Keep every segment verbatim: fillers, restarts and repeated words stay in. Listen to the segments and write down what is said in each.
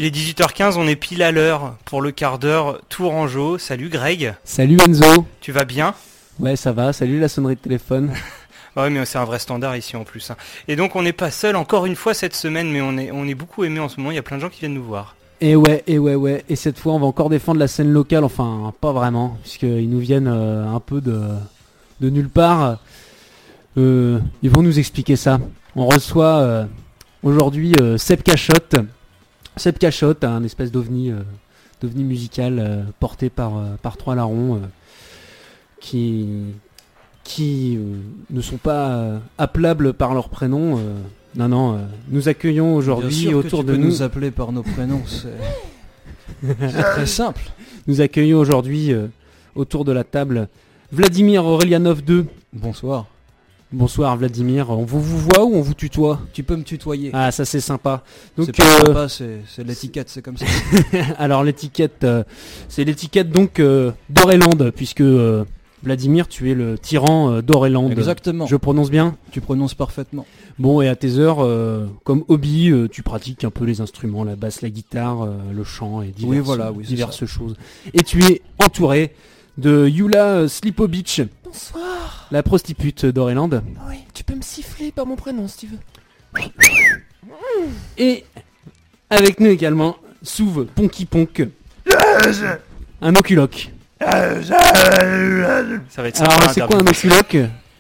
Il est dix-huit heures quinze, on est pile à l'heure pour le quart d'heure Tourangeau. Salut Greg. Salut Enzo. Tu vas bien ? Ouais, ça va. Salut la sonnerie de téléphone. Ah oui, mais c'est un vrai standard ici en plus. Hein. Et donc on n'est pas seul encore une fois cette semaine, mais on est, on est beaucoup aimé en ce moment. Il y a plein de gens qui viennent nous voir. Et ouais, et ouais, ouais. Et cette fois, on va encore défendre la scène locale. Enfin, pas vraiment, puisqu'ils nous viennent euh, un peu de, de nulle part. Euh, ils vont nous expliquer ça. On reçoit euh, aujourd'hui euh, Seb Cachotte. Seb Cachotte, un espèce d'ovni, euh, d'ovni musical euh, porté par, euh, par trois larrons euh, qui, qui euh, ne sont pas euh, appelables par leur prénom. Euh, non, non, euh, nous accueillons aujourd'hui autour de nous. nous appeler par nos prénoms, c'est, c'est très simple. Nous accueillons aujourd'hui euh, autour de la table Vladimir Aurelianov deux. Bonsoir. Bonsoir Vladimir, on vous, vous voit ou on vous tutoie ? Tu peux me tutoyer. Ah, ça c'est sympa. Donc, c'est pas euh, sympa, c'est, c'est l'étiquette, c'est comme ça. Alors l'étiquette, euh, c'est l'étiquette donc euh, d'Aureland, puisque euh, Vladimir, tu es le tyran euh, d'Aureland. Exactement. Je prononce bien ? Tu prononces parfaitement. Bon, et à tes heures, euh, comme hobby, euh, tu pratiques un peu les instruments, la basse, la guitare, euh, le chant et diverses, oui, voilà, oui, diverses choses. Et tu es entouré de Yula Slipovic. Bonsoir. La prostitute d'Aureland. Oui, tu peux me siffler par mon prénom si tu veux. Et avec nous également, Souve Ponky Ponk. Un oculoc. Ça va être sympa. Alors, c'est quoi un oculoc ?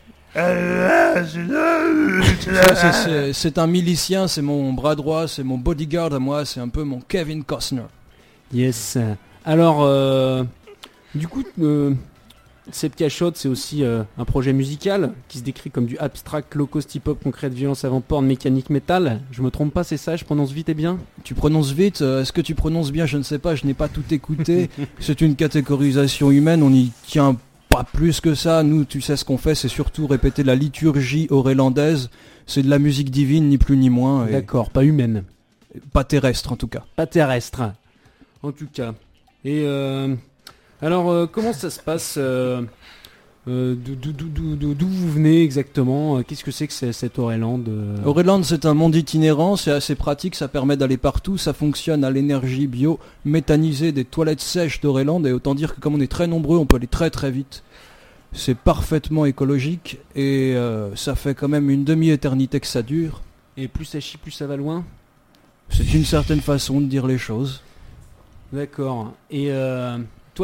c'est, c'est, c'est, c'est un milicien, c'est mon bras droit, c'est mon bodyguard à moi, c'est un peu mon Kevin Costner. Yes. Alors, euh, du coup... Euh, Seb Cachotte, c'est aussi euh, un projet musical qui se décrit comme du abstract, low cost hip-hop, concrète, violence avant porn, mécanique, métal. Je me trompe pas, c'est ça, je prononce vite et bien ? Tu prononces vite, euh, est-ce que tu prononces bien ? Je ne sais pas, je n'ai pas tout écouté. C'est une catégorisation humaine, on n'y tient pas plus que ça. Nous, tu sais ce qu'on fait, c'est surtout répéter la liturgie aurélandaise. C'est de la musique divine, ni plus ni moins. Et d'accord, pas humaine. Pas terrestre en tout cas. Pas terrestre, en tout cas. Et... Euh... Alors, euh, comment ça se passe euh, euh, d'où, d'où, d'où, d'où, d'où vous venez exactement ? Qu'est-ce que c'est que c'est, cet Aureland euh... Aureland, c'est un monde itinérant, c'est assez pratique, ça permet d'aller partout, ça fonctionne à l'énergie bio méthanisée des toilettes sèches d'Aureland, et autant dire que comme on est très nombreux, on peut aller très très vite. C'est parfaitement écologique, et euh, ça fait quand même une demi-éternité que ça dure. Et plus ça chie, plus ça va loin ? C'est une certaine façon de dire les choses. D'accord. Et... Euh... Toi,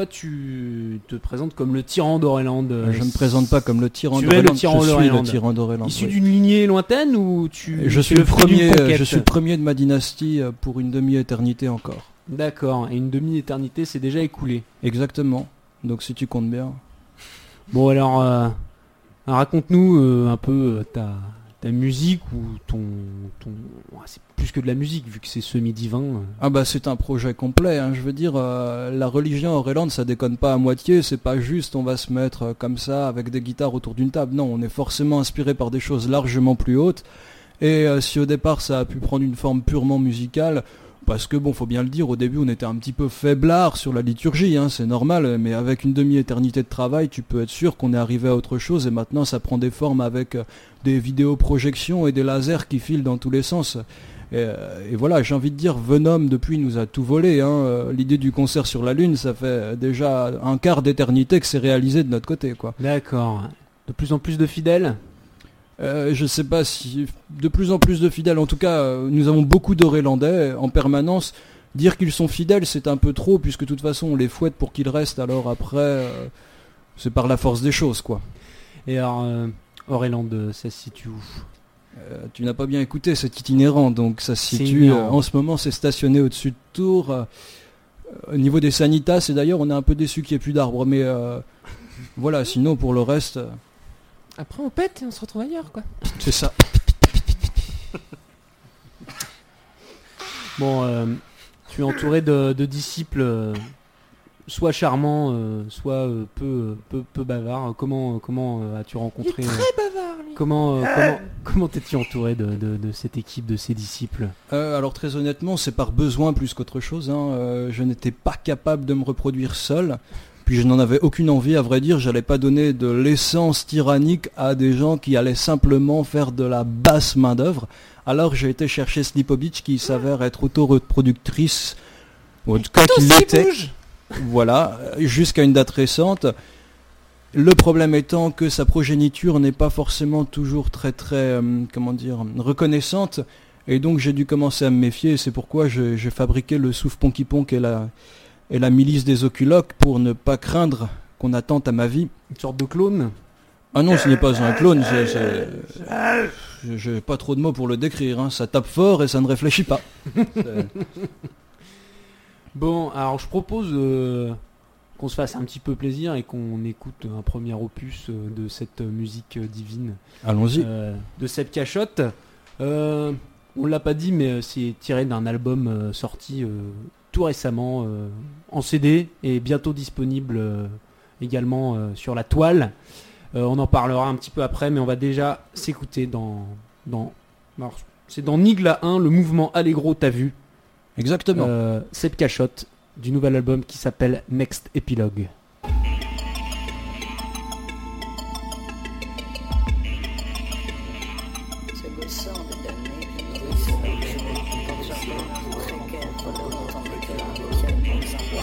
tu te présentes comme le tyran d'Aureland. Euh, je ne me présente pas comme le tyran tu d'Aureland. Es le tyran je d'Aureland. suis le tyran d'Aureland. Issu oui. d'une lignée lointaine ou tu Je suis tu le premier. d'une Je suis le premier de ma dynastie pour une demi-éternité encore. D'accord. Et une demi-éternité, c'est déjà écoulé. Exactement. Donc si tu comptes bien. Bon alors, euh, raconte-nous euh, un peu euh, ta ta musique ou ton ton. Ouais, c'est plus que de la musique vu que c'est semi-divin. Euh. Ah bah c'est un projet complet. Hein. Je veux dire, euh, la religion Aureland, ça déconne pas à moitié. C'est pas juste, on va se mettre euh, comme ça avec des guitares autour d'une table. Non, on est forcément inspiré par des choses largement plus hautes. Et euh, si au départ ça a pu prendre une forme purement musicale, parce que bon, faut bien le dire, au début on était un petit peu faiblard sur la liturgie, hein, c'est normal, mais avec une demi-éternité de travail, tu peux être sûr qu'on est arrivé à autre chose, et maintenant ça prend des formes avec euh, des vidéoprojections et des lasers qui filent dans tous les sens. Et, euh, et voilà, j'ai envie de dire, Venom depuis nous a tout volé, hein. euh, l'idée du concert sur la Lune, ça fait déjà un quart d'éternité que c'est réalisé de notre côté, quoi. D'accord. De plus en plus de fidèles ? Euh, je sais pas si de plus en plus de fidèles, en tout cas euh, nous avons beaucoup d'Aurélandais en permanence. Dire qu'ils sont fidèles, c'est un peu trop, puisque de toute façon on les fouette pour qu'ils restent, alors après euh, c'est par la force des choses, quoi. Et alors euh, Aureland, ça se situe où ? euh, Tu n'as pas bien écouté, c'est itinérant, donc ça se situe, euh, en ce moment c'est stationné au-dessus de Tours, euh, au niveau des sanitas, et d'ailleurs on est un peu déçu qu'il n'y ait plus d'arbres, mais euh, voilà, sinon pour le reste... Euh, Après on pète et on se retrouve ailleurs, quoi. C'est ça. Bon, euh, tu es entouré de, de disciples, euh, soit charmants, euh, soit euh, peu, peu, peu bavards. Comment, comment euh, as-tu rencontré Il est très euh, bavard, lui. Comment, euh, comment, comment t'es-tu entouré de, de, de cette équipe, de ces disciples ? euh, Alors très honnêtement, c'est par besoin plus qu'autre chose. Hein. Euh, je n'étais pas capable de me reproduire seul. Puis je n'en avais aucune envie, à vrai dire, j'allais pas donner de l'essence tyrannique à des gens qui allaient simplement faire de la basse main d'œuvre. Alors j'ai été chercher Slipovitch qui s'avère être autoreproductrice, ou en tout cas qui l'était, voilà, jusqu'à une date récente. Le problème étant que sa progéniture n'est pas forcément toujours très très, euh, comment dire, reconnaissante, et donc j'ai dû commencer à me méfier, et c'est pourquoi je- j'ai fabriqué le Souf Ponky Ponk et la, et la milice des Oculoques pour ne pas craindre qu'on attente à ma vie. Une sorte de clone. Ah non, ce n'est pas un clone, c'est, c'est- je- j'ai pas trop de mots pour le décrire, hein. Ça tape fort et ça ne réfléchit pas. C'est- Bon, alors je propose euh, qu'on se fasse un petit peu plaisir et qu'on écoute un premier opus euh, de cette musique euh, divine Allons-y. euh, de Seb Cachotte. Euh, on l'a pas dit, mais euh, c'est tiré d'un album euh, sorti euh, tout récemment euh, en C D et bientôt disponible euh, également euh, sur la toile. Euh, on en parlera un petit peu après, mais on va déjà s'écouter dans, dans alors, c'est dans Nigla un, le mouvement Allegro, t'as vu, Exactement. euh, Seb Cachotte, du nouvel album qui s'appelle Next Epilogue. Ce gossant de donner une nourrice luxueuse pour jardin précaire pour le montant des dollars auxquels on s'envoie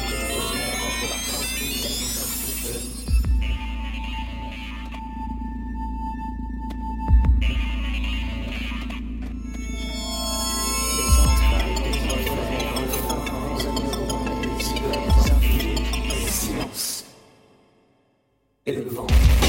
les entrailles des enfers, enfants, oignons, les civets infinis, le silence et le vent.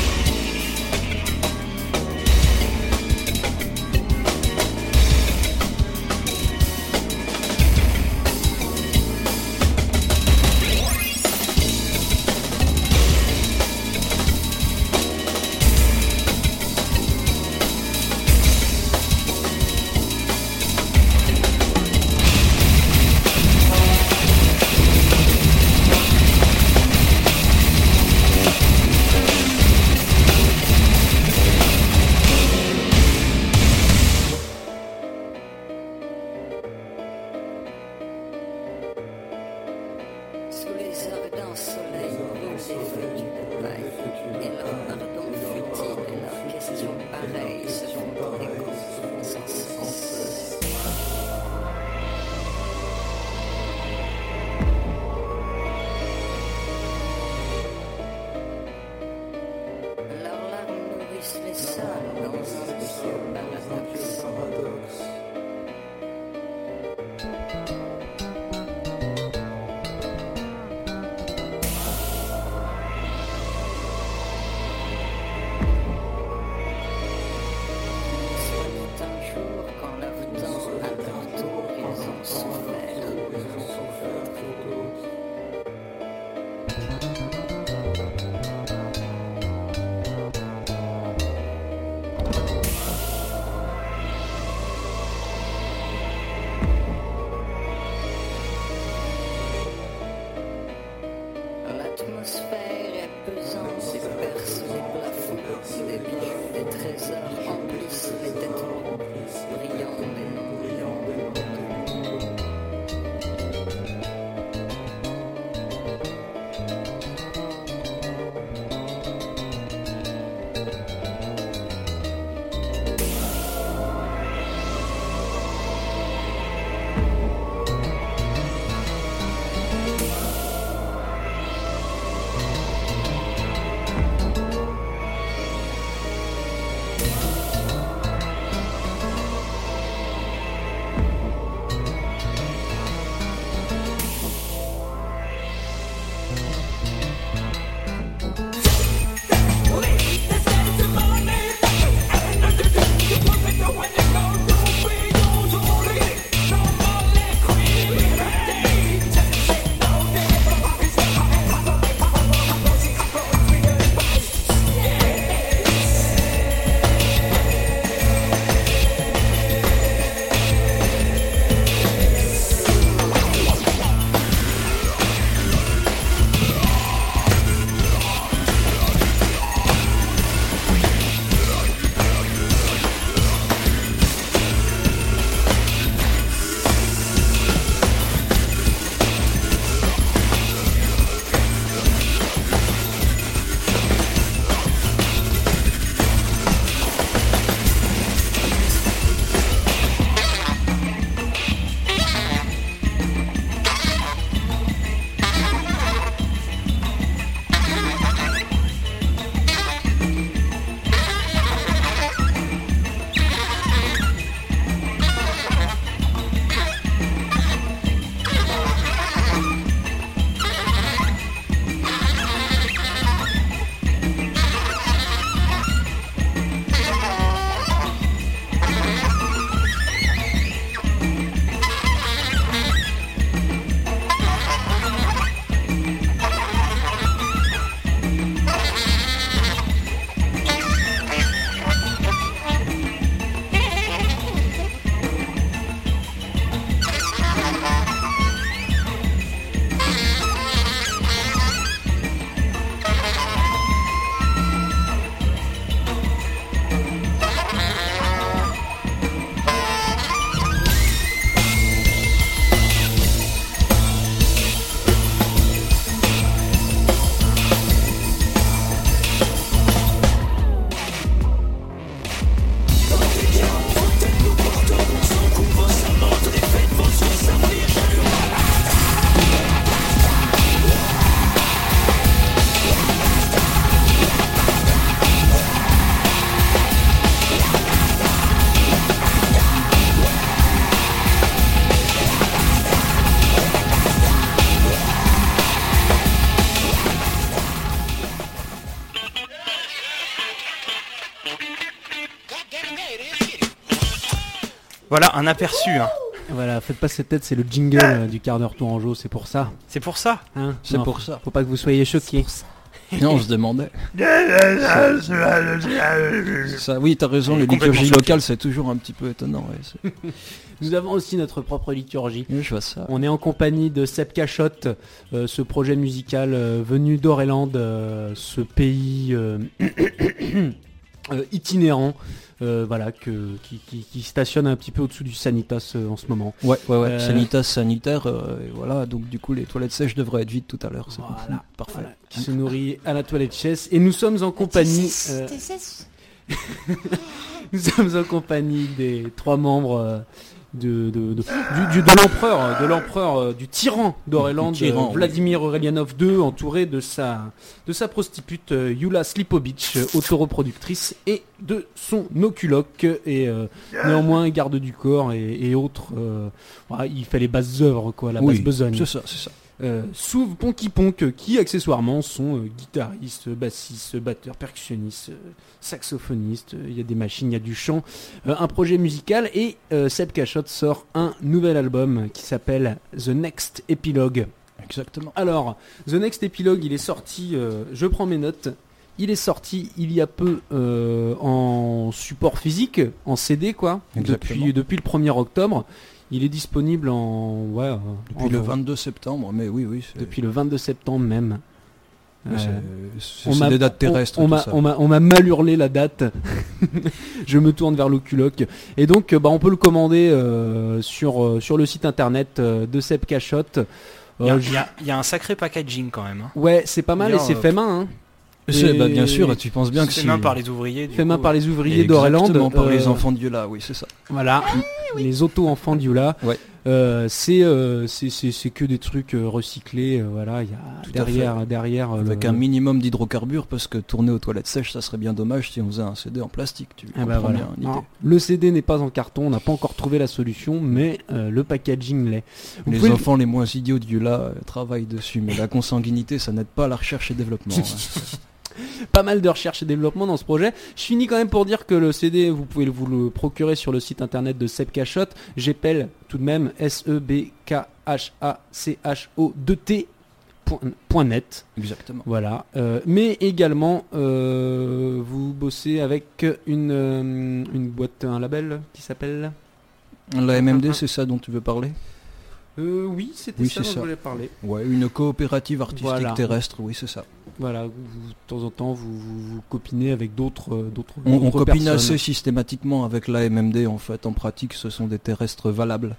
Sous les ardents soleils brûlent les fétus de paille, et leurs pardons futiles et leurs questions pareilles se font écho sans cesse. Leurs larmes nourrissent les sols dans un vieux paradoxe. Soit un jour quand leur temps, à leur tour, ils ont souffert. L'atmosphère est pesante et perce les plafonds. Des bijoux, des trésors emplissent les têtes rondes, brillants et non brillants. Voilà un aperçu. Hein. Voilà, faites pas cette tête, c'est le jingle euh, du quart d'heure tourangeau, c'est pour ça. C'est pour ça. Hein C'est Non, pour faut- ça. Faut pas que vous soyez choqués. Non, on se demandait. Ça, oui, t'as raison, Il est les complètement liturgies choqué. locales, c'est toujours un petit peu étonnant. Ouais, c'est- Nous avons aussi notre propre liturgie. Oui, je vois ça. On est en compagnie de Seb Cachotte, euh, ce projet musical euh, venu d'Oreland, euh, ce pays euh, euh, itinérant, euh, voilà, que, qui, qui- qui stationne un petit peu au-dessous du Sanitas euh, en ce moment. Ouais, ouais, ouais. Euh, Sanitas sanitaire, euh, et voilà. Donc du coup, les toilettes sèches devraient être vides tout à l'heure. C'est Voilà, parfait. voilà, qui se nourrit à la toilette chaise. Et nous sommes en compagnie, euh, nous sommes en compagnie des trois membres euh, de, de, de, du, du- de l'empereur, de l'empereur, euh, du tyran d'Oreland, Du tyran, euh, Vladimir Aurelianov deux, entouré de sa, de sa prostitute euh, Yula Slipovitch, euh, autoreproductrice, et de son oculoque, et euh, néanmoins garde du corps et, et autres. euh, voilà, il fait les basses œuvres, quoi, la Oui, basse besogne. c'est ça, c'est ça. Euh, Souve Ponky Ponk, qui accessoirement sont euh, guitaristes, bassistes, batteurs, percussionnistes, euh, saxophonistes, euh, il y a des machines, il y a du chant, euh, un projet musical, et euh, Seb Cachotte sort un nouvel album qui s'appelle The Next Epilogue. Exactement. Alors, The Next Epilogue, il est sorti, euh, je prends mes notes, il est sorti il y a peu euh, en support physique, en C D quoi, Exactement. depuis, depuis le premier octobre. Il est disponible en... Ouais, euh, Depuis en- le vingt-deux septembre, mais oui, oui. c'est- depuis le vingt-deux septembre même. mais Euh, c'est- c'est on c'est m'a- des dates terrestres. On, on tout m'a, ça. on m'a, on m'a mal hurlé la date. Je me tourne vers l'oculoque. Et donc, euh, bah, on peut le commander euh, sur, euh, sur le site internet euh, de Seb Cachotte. Il y, a- Euh, il y a- il y a un sacré packaging quand même. Hein. Ouais, c'est pas mal Bien, et c'est euh, fait main. Hein. C'est- Et- bah, bien sûr, tu penses bien que C'est si... main par les ouvriers. Du Fait main coup, par les ouvriers d'Oreland. Exactement, par les euh, enfants de Dieu là, oui, c'est ça. Voilà, les auto-enfants d'Yula. Ouais. Euh, c'est, euh, c'est, c'est, c'est que des trucs euh, recyclés. euh, voilà, il y a Tout à derrière, derrière. euh, Avec le- un minimum d'hydrocarbures, parce que tourner aux toilettes sèches, ça serait bien dommage si on faisait un C D en plastique. Tu Ah comprends bah voilà. bien l'idée. Non, le C D n'est pas en carton, on n'a pas encore trouvé la solution, mais euh, le packaging l'est. Vous Les pouvez le- enfants les moins idiots de Yula euh, travaillent dessus, mais la consanguinité, ça n'aide pas à la recherche et développement. hein. Pas mal de recherche et développement dans ce projet. Je finis quand même pour dire que le C D, vous pouvez vous le procurer sur le site internet de Seb Cachotte. J'épelle tout de même S E B K H A C H O deux T point- point net. Exactement. Voilà. Euh, mais également, euh, vous bossez avec une, euh, une boîte, un label qui s'appelle... La M M D, c'est ça dont tu veux parler? Euh, oui, c'était Oui, ça c'est dont ça. je voulais parler. Ouais, une coopérative artistique Voilà. terrestre, oui, c'est ça. Voilà, vous- vous- de temps en temps, vous, vous, vous copinez avec d'autres euh, d'autres On, on d'autres copine personnes. assez systématiquement avec la M M D, en fait. En pratique, ce sont des terrestres valables.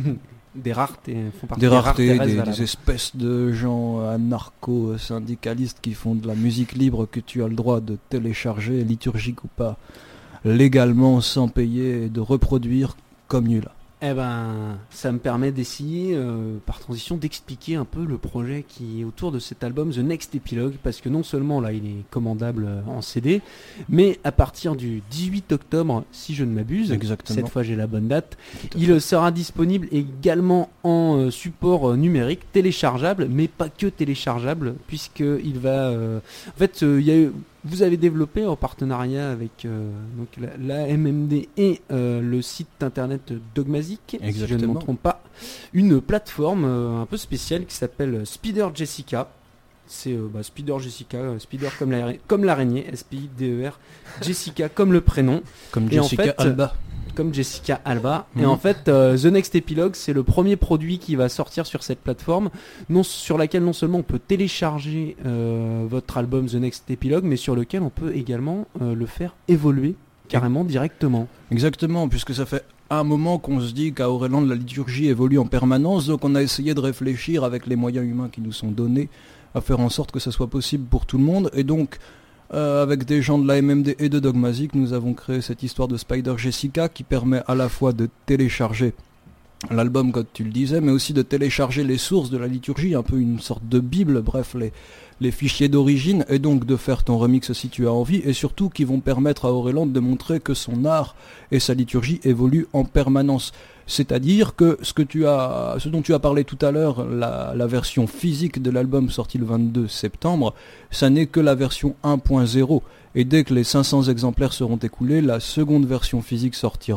Des raretés, font partie Des rares raretés, terrestres des, valables. des espèces de gens anarcho-syndicalistes qui font de la musique libre que tu as le droit de télécharger, liturgique ou pas, légalement, sans payer, et de reproduire comme nul. Eh ben, ça me permet d'essayer, euh, par transition, d'expliquer un peu le projet qui est autour de cet album The Next Epilogue, parce que non seulement là il est commandable euh, en C D, mais à partir du dix-huit octobre, si je ne m'abuse, Exactement. cette fois j'ai la bonne date, Tout à il euh, sera disponible également en euh, support euh, numérique, téléchargeable, mais pas que téléchargeable, puisqu'il va... euh, En fait, euh, il y a eu... Vous avez développé en partenariat avec euh, donc la, la M M D et euh, le site internet Dogmazic, si je ne Exactement. me trompe pas, une plateforme euh, un peu spéciale qui s'appelle Spider Jessica. C'est euh, bah, Spider Jessica, euh, Spider comme la- comme l'araignée, S P I D E R, Jessica comme le prénom, Comme Et en Jessica fait, Alba. comme Jessica Alba. Mhm. Et en fait, euh, The Next Epilogue, c'est le premier produit qui va sortir sur cette plateforme, non, sur laquelle non seulement on peut télécharger euh, votre album The Next Epilogue, mais sur lequel on peut également euh, le faire évoluer carrément directement. Exactement, puisque ça fait un moment qu'on se dit qu'à Aureland, la liturgie évolue en permanence, donc on a essayé de réfléchir avec les moyens humains qui nous sont donnés à faire en sorte que ça soit possible pour tout le monde, et donc euh, avec des gens de la M M D et de Dogmazic, nous avons créé cette histoire de Spider Jessica qui permet à la fois de télécharger l'album comme tu le disais, mais aussi de télécharger les sources de la liturgie, un peu une sorte de bible, bref, les, les fichiers d'origine, et donc de faire ton remix si tu as envie, et surtout qui vont permettre à Aureland de montrer que son art et sa liturgie évoluent en permanence. C'est-à-dire que ce que tu as, ce dont tu as parlé tout à l'heure, la, la version physique de l'album sorti le vingt-deux septembre, ça n'est que la version un point zéro. Et dès que les cinq cents exemplaires seront écoulés, la seconde version physique sortira,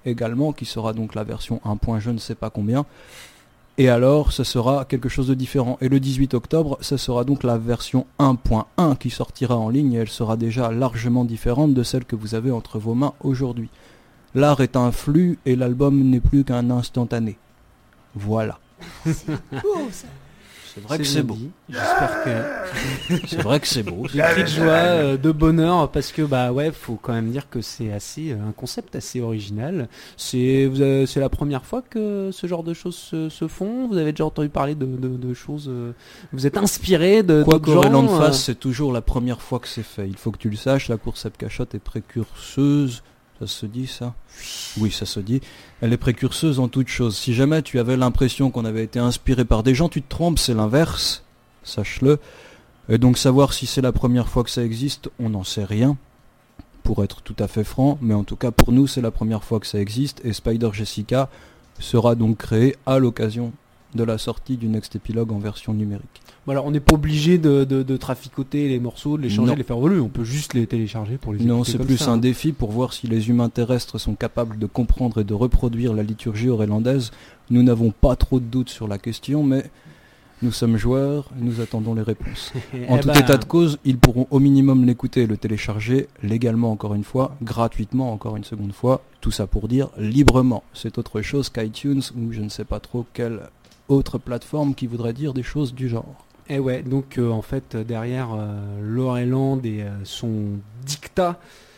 également, qui sera donc la version un point je ne sais pas combien. Et alors, ce sera quelque chose de différent. Et le dix-huit octobre, ce sera donc la version un point un qui sortira en ligne, et elle sera déjà largement différente de celle que vous avez entre vos mains aujourd'hui. L'art est un flux, et l'album n'est plus qu'un instantané. Voilà. Oh, ça. C'est vrai que c'est beau. dit. J'espère que C'est vrai que c'est beau. des cris de joie, euh, de bonheur, parce que bah ouais, faut quand même dire que c'est assez euh, un concept assez original. C'est vous avez- c'est la première fois que ce genre de choses se, se font. Vous avez déjà entendu parler de, de, de choses. euh, vous êtes inspiré de Quoi d'autres gens, qu'Aureland euh, fasse, c'est toujours la première fois que c'est fait. Il faut que tu le saches, la course Sepp Cachot est précurseuse. Ça se dit ça ? Oui, ça se dit. Elle est précurseuse en toute chose. Si jamais tu avais l'impression qu'on avait été inspiré par des gens, tu te trompes, c'est l'inverse. Sache-le. Et donc savoir si c'est la première fois que ça existe, on n'en sait rien. Pour être tout à fait franc, mais en tout cas pour nous, c'est la première fois que ça existe. Et Spider Jessica sera donc créé à l'occasion de la sortie du Next Epilogue en version numérique. Bon, alors on n'est pas obligé de, de, de traficoter les morceaux, de les changer, Non. de les faire voler. On peut juste les télécharger pour les Non, écouter c'est comme plus ça, un hein. défi pour voir si les humains terrestres sont capables de comprendre et de reproduire la liturgie aurélandaise. Nous n'avons pas trop de doutes sur la question, mais nous sommes joueurs, nous attendons les réponses. En Eh tout ben, état de cause, ils pourront au minimum l'écouter et le télécharger légalement encore une fois, gratuitement encore une seconde fois, tout ça pour dire librement. C'est autre chose qu'iTunes ou je ne sais pas trop quelle autre plateforme qui voudrait dire des choses du genre. Et ouais, donc euh, en fait euh, derrière euh, Laureland et euh, son dictat,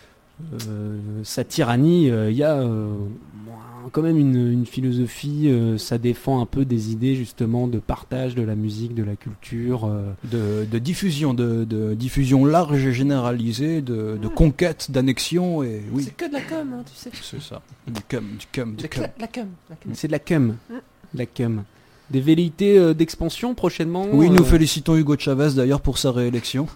euh, sa tyrannie, il y a euh, quand même une, une philosophie, euh, ça défend un peu des idées justement de partage de la musique, de la culture. euh. De, de diffusion, de, de diffusion large et généralisée, de, de conquête, d'annexion, et oui, C'est que de la com, hein, tu sais. c'est ça. Du cum, du cum, du C'est que cum. la, la com. La com. C'est de la cum, la cum. Des velléités euh, d'expansion prochainement. Oui, euh, nous félicitons Hugo Chavez d'ailleurs pour sa réélection.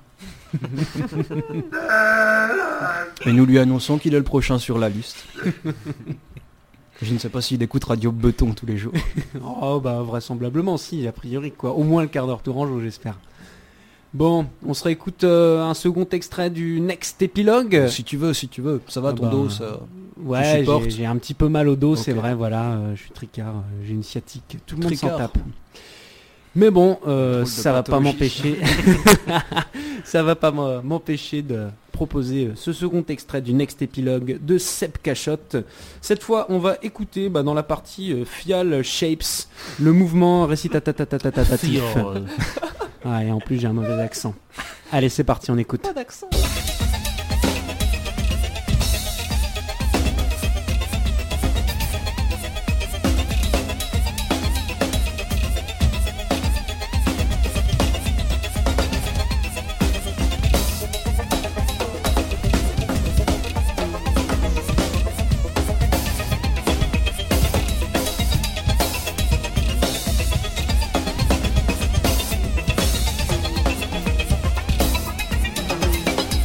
Et nous lui annonçons qu'il est le prochain sur la liste. Je ne sais pas s'il écoute Radio Beton tous les jours. Oh bah vraisemblablement si, a priori quoi. Au moins le quart d'heure tourangeau j'espère. Bon, on se réécoute euh, un second extrait du Next Epilogue. Si tu veux, si tu veux. Ça va Ah ton bah, dos, ça. Ouais, supportes. j'ai, j'ai un petit peu mal au dos, Ok. c'est vrai, voilà, euh, je suis tricard, euh, j'ai une sciatique, tout le monde s'en Tricard. tape. Mais bon, euh, Drôle de ça va pas pathologie. m'empêcher, ça va pas m'en- m'empêcher de proposer euh, ce second extrait du Next Epilogue de Sepp Cachot. Cette fois, on va écouter bah, dans la partie euh, Fial Shapes, le mouvement récitatatatatatatatif. Ah, et en plus j'ai un mauvais accent. Allez, c'est parti, on écoute. Pas d'accent. Thank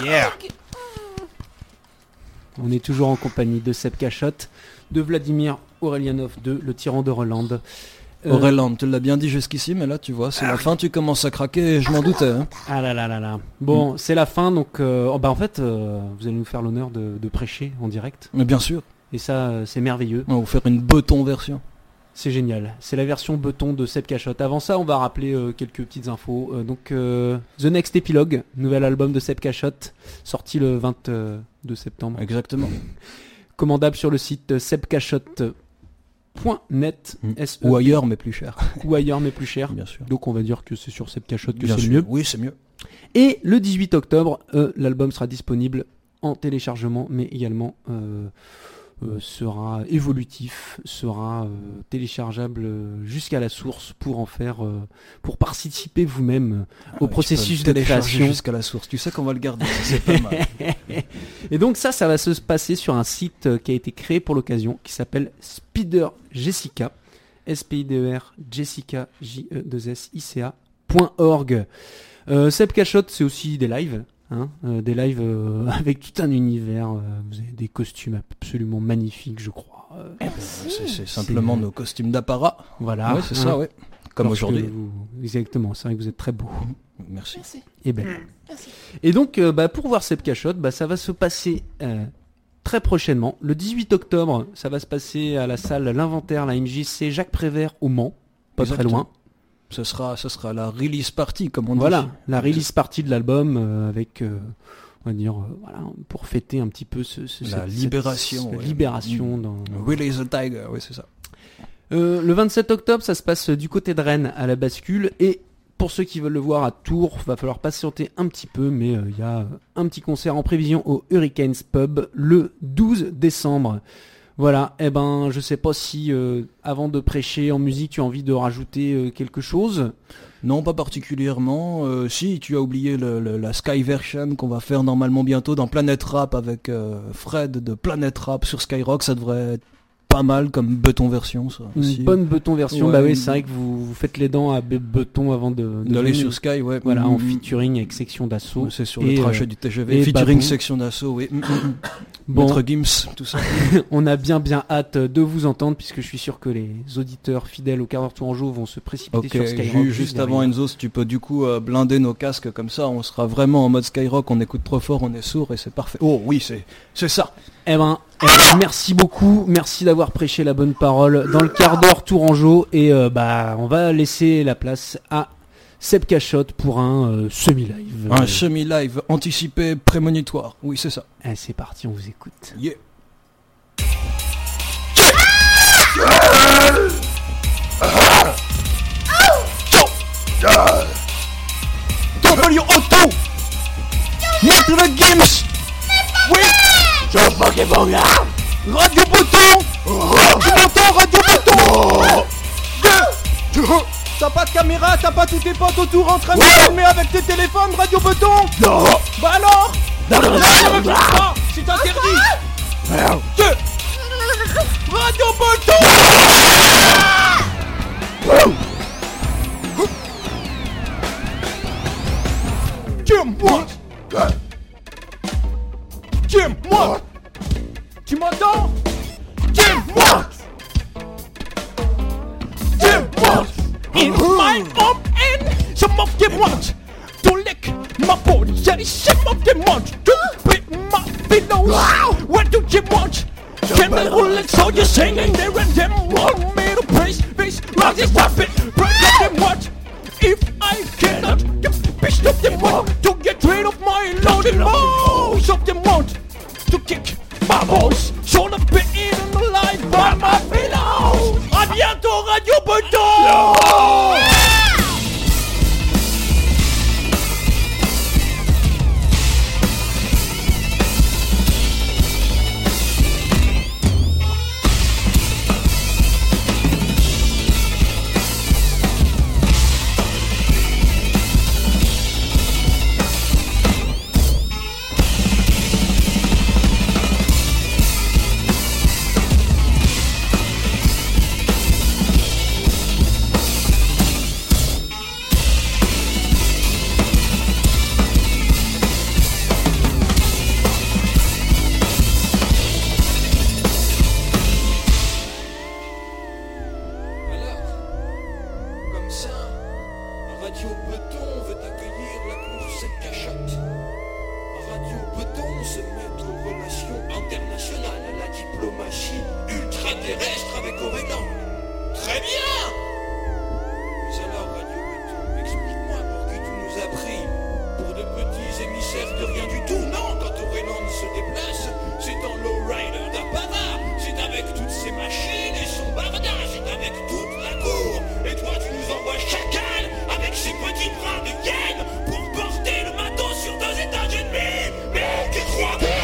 Yeah. On est toujours en compagnie de Seb Cachotte, de Vladimir Aurelianov, de Le Tyran de Roland. Euh, Aureland, tu l'as bien dit jusqu'ici, mais là tu vois, c'est la fin, tu commences à craquer, et je m'en doutais. Hein. Ah là là là là. Bon, mm. c'est la fin, donc euh, oh bah en fait, euh, vous allez nous faire l'honneur de, de prêcher en direct. Mais bien sûr. Et ça, euh, c'est merveilleux. On va vous faire une beton version. C'est génial. C'est la version beton de Seb Cachotte. Avant ça, on va rappeler euh, quelques petites infos. Euh, donc, euh, The Next Epilogue, nouvel album de Seb Cachotte, sorti le vingt-deux septembre. Exactement. Commandable sur le site sebcachotte point net. Mmh. S E P. Ou ailleurs, mais plus cher. Ou ailleurs, mais plus cher. Bien sûr. Donc, on va dire que c'est sur Seb Cachotte que Bien c'est sûr. le mieux. Oui, c'est mieux. Et le dix-huit octobre, euh, l'album sera disponible en téléchargement, mais également euh, euh, sera évolutif, sera euh, téléchargeable euh, jusqu'à la source pour en faire, euh, pour participer vous-même euh, au Ah, processus tu peux de le télécharger création. jusqu'à la source. Tu sais qu'on va le garder, c'est pas mal. Et donc ça, ça va se passer sur un site euh, qui a été créé pour l'occasion, qui s'appelle Spider Jessica, S P I D E R Jessica J E deux S I C A point org. Euh, Seb Cachotte, c'est aussi des lives. Hein, euh, des lives euh, avec tout un univers, euh, vous avez des costumes absolument magnifiques, je crois. Euh, C'est, c'est simplement C'est- nos costumes d'apparat. voilà. Ouais, c'est hein, ça, ouais. Comme lorsque aujourd'hui. vous- Exactement, c'est vrai que vous êtes très beau Merci. Merci. et belle. Merci. Et donc, euh, bah, pour voir Seb Cachotte, bah, ça va se passer euh, très prochainement. Le dix-huit octobre, ça va se passer à la salle L'Inventaire, la M J C Jacques Prévert au Mans, pas très Exactement. loin. Ce sera, ce sera la release party, comme on dit. Voilà, la release partie de l'album euh, avec, euh, on va dire, euh, voilà, pour fêter un petit peu ce, ce- La cette- libération, cette ouais. libération dans. Release the Tiger, oui, c'est ça. Euh, le vingt-sept octobre, ça se passe du côté de Rennes à la Bascule, et pour ceux qui veulent le voir à Tours, va falloir patienter un petit peu, mais il euh, y a un petit concert en prévision au Hurricanes Pub le douze décembre. Voilà, eh ben, je sais pas si euh, avant de prêcher en musique, tu as envie de rajouter euh, quelque chose. Non, pas particulièrement. Euh, si, tu as oublié le, le- la Sky Version qu'on va faire normalement bientôt dans Planet Rap avec euh, Fred de Planet Rap sur Skyrock. Ça devrait être pas mal comme beton version, ça. Une aussi. bonne beton version, Ouais, bah oui, une- c'est vrai que vous, vous faites les dents à be- beton avant de, de D'aller venir. sur Sky, ouais. Voilà, Mm, en mm, featuring avec section d'assaut. C'est sur Et, le trajet euh, du T G V. et Featuring Babou. section d'assaut, oui. Mm, mm, mm. Bon, Maître Gims, tout ça. on a bien bien hâte de vous entendre, puisque je suis sûr que les auditeurs fidèles au quart d'heure Tourangeau vont se précipiter Ok, sur Skyrock. ju- juste avant derrière. Enzo, si tu peux du coup euh, blinder nos casques comme ça, on sera vraiment en mode Skyrock, on écoute trop fort, on est sourd et c'est parfait. Oh oui, c'est c'est ça. Eh ben, eh ben, merci beaucoup, merci d'avoir prêché la bonne parole dans le quart d'heure Tourangeau, et euh, bah on va laisser la place à Seb Cachotte pour un euh, semi-live. Un semi-live anticipé prémonitoire. Oui, c'est ça. Eh, c'est parti, on vous écoute. Yeah. W Auto Maître Gims. Oui. Radio Bouton. Tu m'entends, Radio Bouton. Deux. T'as pas de caméra, t'as pas tous tes potes autour en train de filmer avec tes téléphones, Radio Bouton. Non. Bah alors. Non, ne me filme pas, c'est interdit. Deux. Radio Bouton. Tiens-moi. Tiens-moi. Tu m'entends? Tiens-moi. Tiens-moi. In my own end, some of them want to lick my body. Some of them want to break my pillows. What do you want? Can the bullet soldiers singing there and them want me to praise this rising puppet? Break up them what? If I cannot get pissed off them want to get rid of my loaded most of them want to kick my balls. So the bit in the line by my pillow. À bientôt Radio Bouton. sert de rien du tout. Non, quand Aureland se déplace, c'est en lowrider d'apparat. C'est avec toutes ses machines et son barda. C'est avec toute la cour. Et toi tu nous envoies chacal avec ses petits bras de hyène pour porter le matos sur deux étages et demi. Mais tu crois que...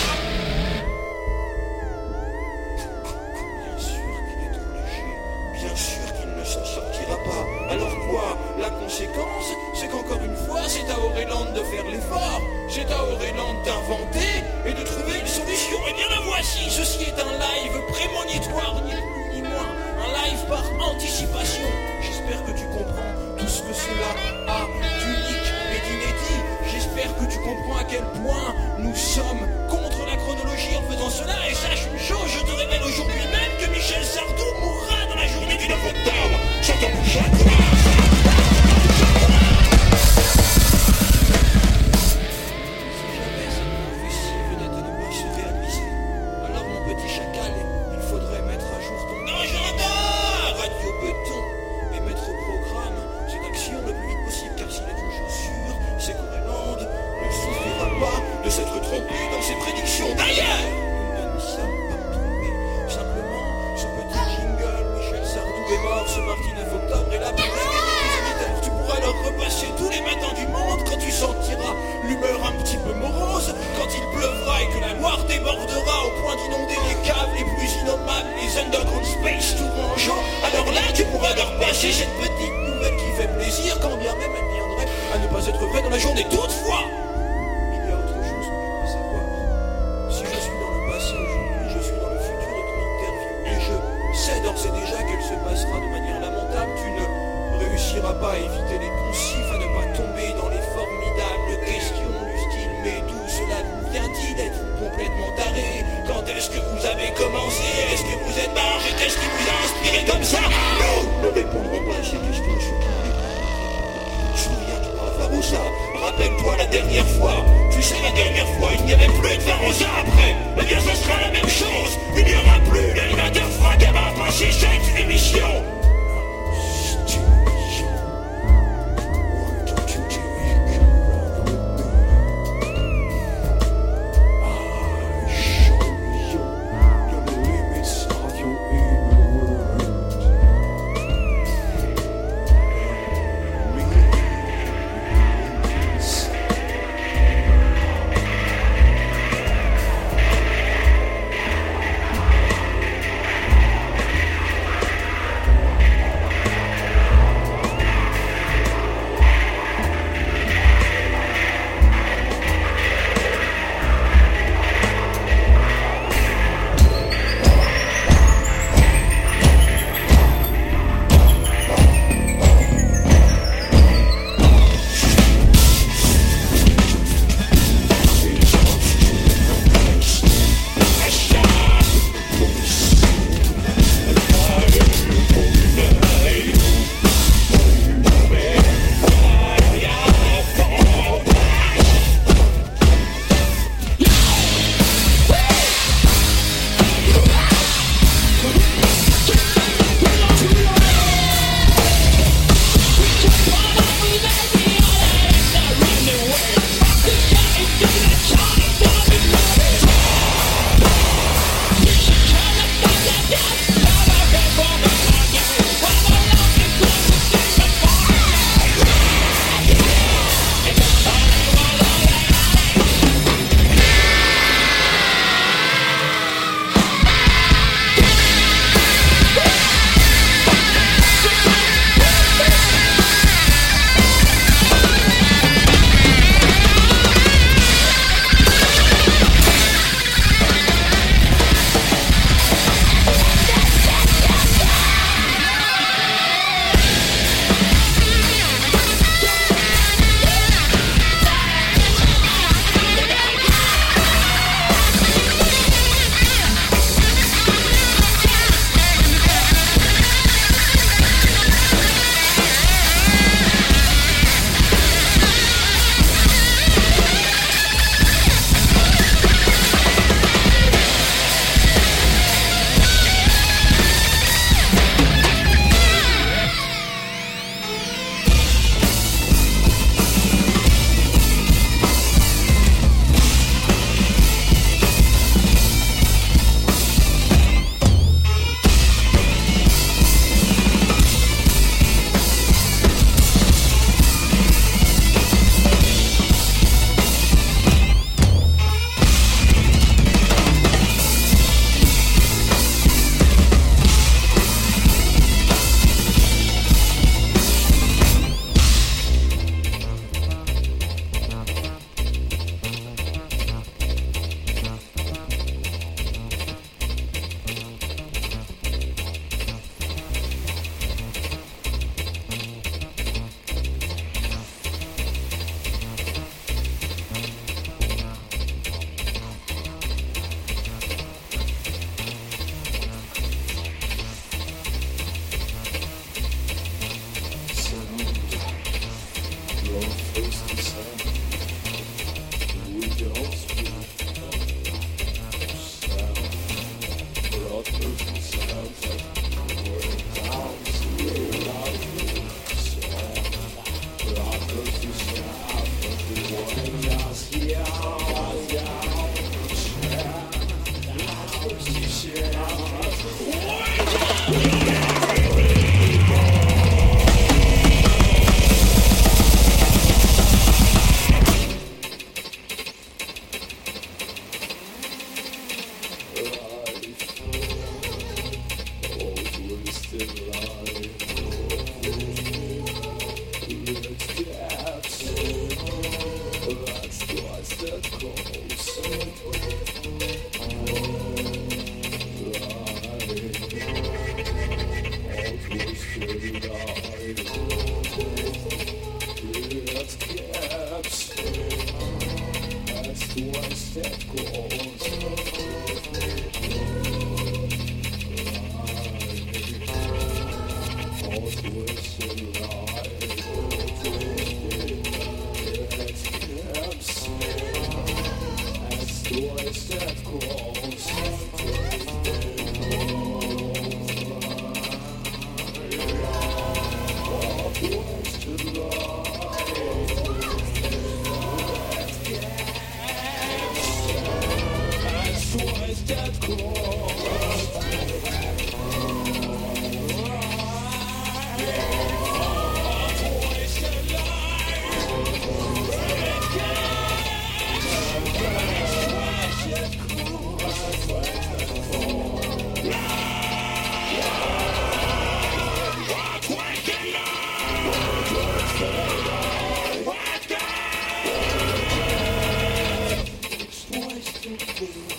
Bien sûr qu'il est trop léger. Bien sûr qu'il ne s'en sortira pas. Alors quoi? La conséquence, c'est qu'encore une fois, c'est à Aureland de faire l'effort. C'est à Aureland d'inventer et de trouver une solution. Et bien la voici. Ceci est un live prémonitoire, ni plus ni moins. Un live par anticipation. J'espère que tu comprends tout ce que cela a d'unique et d'inédit. J'espère que tu comprends à quel point nous sommes contre la chronologie en faisant cela. Et sache une chose, je te révèle aujourd'hui même que Michel Sardou mourra dans la journée du neuf octobre. J'entends mon chat. Twice